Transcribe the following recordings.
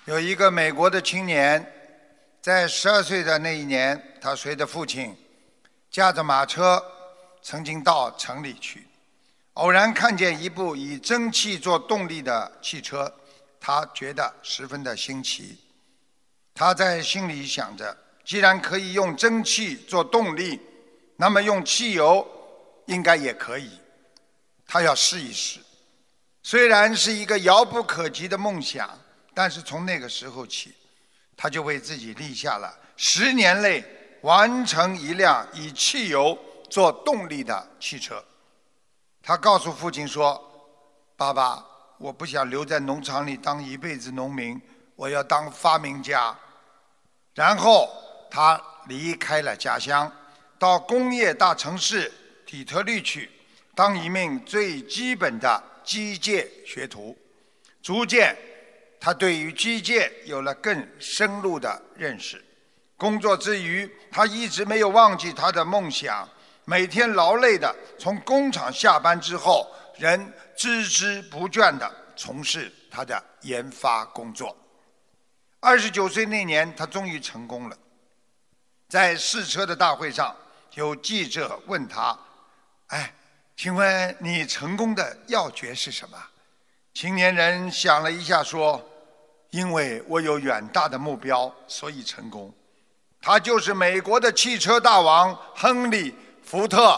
有一个美国的青年，在12岁的那一年，他随着父亲驾着马车，曾经到城里去，偶然看见一部以蒸汽做动力的汽车，他觉得十分的新奇。他在心里想着，既然可以用蒸汽做动力，那么用汽油应该也可以。他要试一试。虽然是一个遥不可及的梦想，但是从那个时候起，他就为自己立下了10年内完成一辆以汽油做动力的汽车。他告诉父亲说，爸爸，我不想留在农场里当一辈子农民，我要当发明家。然后他离开了家乡，到工业大城市底特律去，当一名最基本的机械学徒。逐渐他对于机械有了更深入的认识。工作之余，他一直没有忘记他的梦想，每天劳累的从工厂下班之后，仍孜孜不倦地从事他的研发工作。29岁那年，他终于成功了。在试车的大会上，有记者问他，请问你成功的要诀是什么？青年人想了一下说，因为我有远大的目标，所以成功。他就是美国的汽车大王亨利·福特。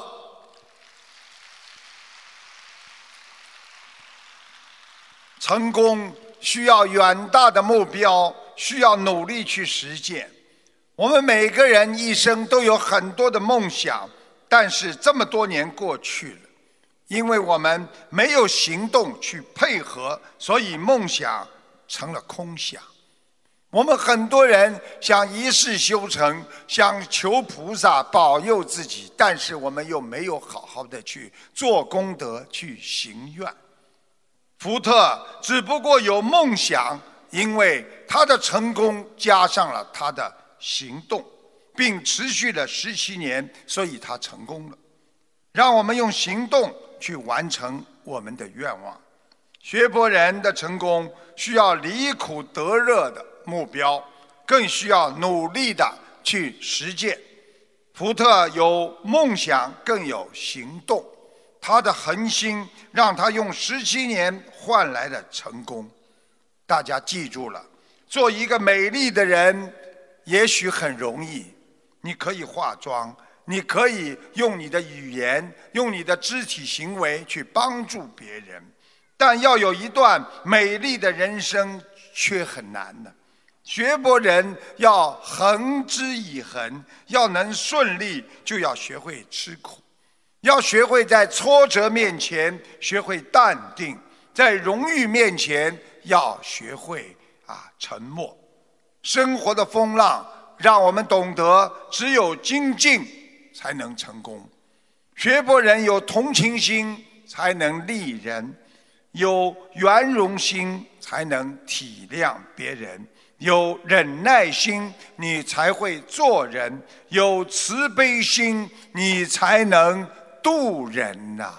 成功需要远大的目标，需要努力去实践。我们每个人一生都有很多的梦想，但是这么多年过去了，因为我们没有行动去配合，所以梦想成了空想。我们很多人想一世修成，想求菩萨保佑自己，但是我们又没有好好的去做功德，去行愿。福特只不过有梦想，因为他的成功加上了他的行动，并持续了17年，所以他成功了。让我们用行动去完成我们的愿望。学博人的成功需要离苦得乐的目标，更需要努力的去实践。福特有梦想，更有行动。他的恒心让他用17年换来了成功。大家记住了，做一个美丽的人也许很容易，你可以化妆，你可以用你的语言，用你的肢体行为去帮助别人，但要有一段美丽的人生却很难的。学博人要恒之以恒，要能顺利，就要学会吃苦，要学会在挫折面前学会淡定，在荣誉面前要学会沉默。生活的风浪让我们懂得，只有精进才能成功。学博人有同情心才能利人，有圆融心才能体谅别人，有忍耐心你才会做人，有慈悲心你才能度人呐。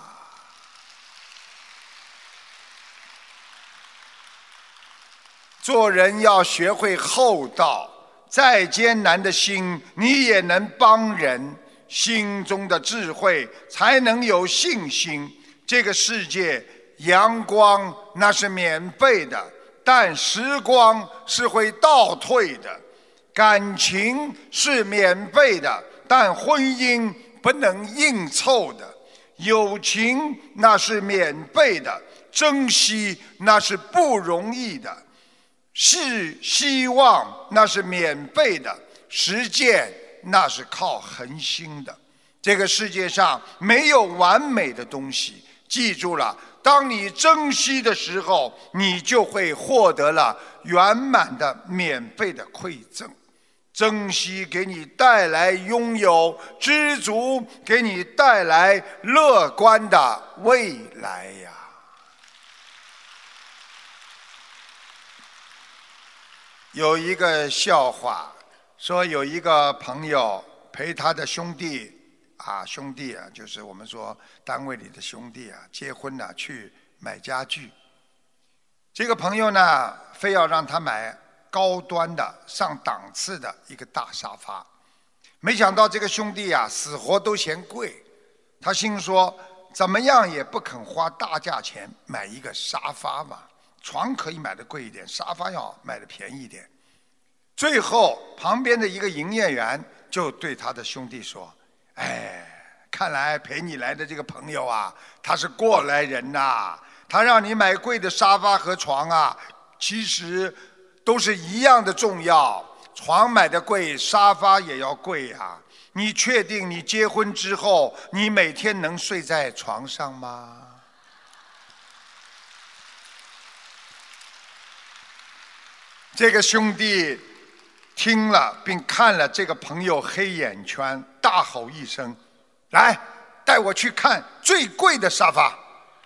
做人要学会厚道，再艰难的心你也能帮人，心中的智慧才能有信心。这个世界阳光那是免费的，但时光是会倒退的。感情是免费的，但婚姻不能硬凑的。友情那是免费的，珍惜那是不容易的。希望那是免费的，实践那是靠恒心的。这个世界上没有完美的东西，记住了，当你珍惜的时候，你就会获得了圆满的免费的馈赠。珍惜给你带来拥有，知足给你带来乐观的未来呀。有一个笑话，说有一个朋友陪他的兄弟就是我们说单位里的兄弟结婚去买家具。这个朋友呢，非要让他买高端的、上档次的一个大沙发。没想到这个兄弟啊，死活都嫌贵，他心说怎么样也不肯花大价钱买一个沙发嘛，床可以买的贵一点，沙发要买的便宜一点。最后旁边的一个营业员就对他的兄弟说，看来陪你来的这个朋友啊，他是过来人呐，他让你买贵的沙发和床啊，其实都是一样的重要，床买的贵，沙发也要贵啊。你确定你结婚之后，你每天能睡在床上吗？这个兄弟听了并看了这个朋友黑眼圈，大吼一声，来，带我去看最贵的沙发。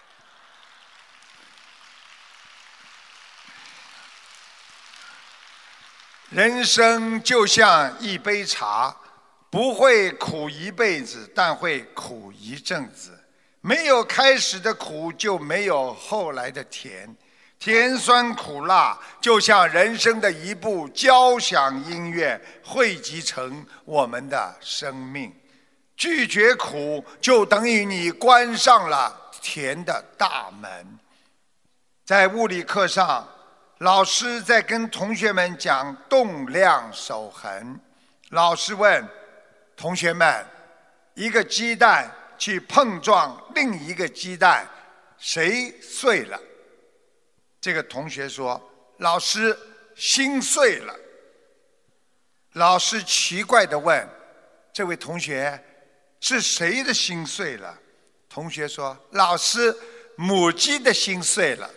人生就像一杯茶，不会苦一辈子，但会苦一阵子。没有开始的苦，就没有后来的甜。甜酸苦辣就像人生的一部交响音乐，汇集成我们的生命。拒绝苦，就等于你关上了甜的大门。在物理课上，老师在跟同学们讲动量守恒。老师问同学们，一个鸡蛋去碰撞另一个鸡蛋，谁碎了？这个同学说，老师，心碎了。老师奇怪地问这位同学，是谁的心碎了？同学说，老师，母鸡的心碎了。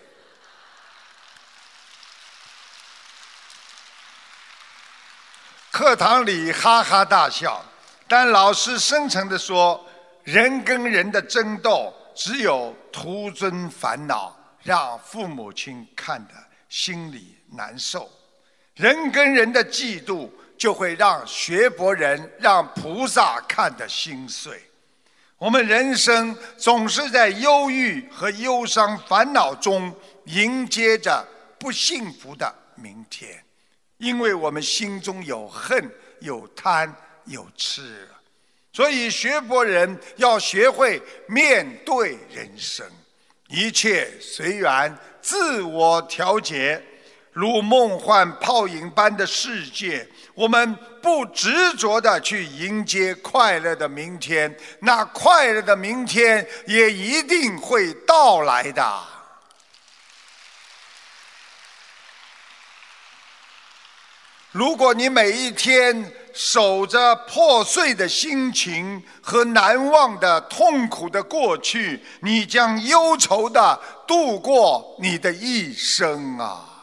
课堂里哈哈大笑，但老师深沉地说，人跟人的争斗只有徒增烦恼，让父母亲看得心里难受。人跟人的嫉妒就会让学佛人、让菩萨看得心碎。我们人生总是在忧郁和忧伤、烦恼中迎接着不幸福的明天，因为我们心中有恨、有贪、有痴。所以学佛人要学会面对人生，一切随缘，自我调节。如梦幻泡影般的世界，我们不执着地去迎接快乐的明天，那快乐的明天也一定会到来的。如果你每一天守着破碎的心情和难忘的痛苦的过去，你将忧愁地度过你的一生啊！